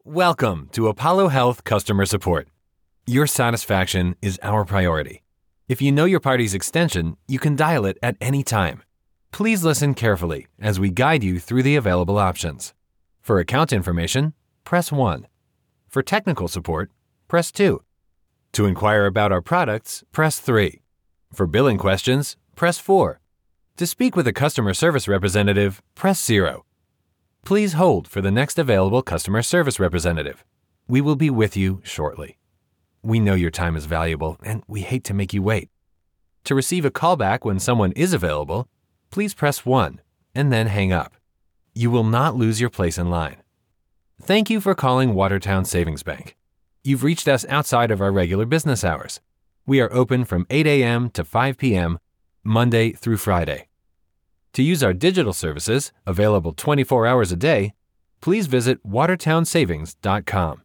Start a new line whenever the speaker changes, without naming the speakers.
Welcome to Apollo Health Customer Support. Your satisfaction is our priority. If you know your party's extension, you can dial it at any time. Please listen carefully as we guide you through the available options. For account information, press 1. For technical support, press 2. To inquire about our products, press 3. For billing questions, press 4. To speak with a customer service representative, press 0. Please hold for the next available customer service representative. We will be with you shortly. We know your time is valuable, and we hate to make you wait. To receive a callback when someone is available, please press 1 and then hang up. You will not lose your place in line. Thank you for calling Watertown Savings Bank. You've reached us outside of our regular business hours. We are open from 8 a.m. to 5 p.m., Monday through Friday. To use our digital services, available 24 hours a day, please visit watertownsavings.com.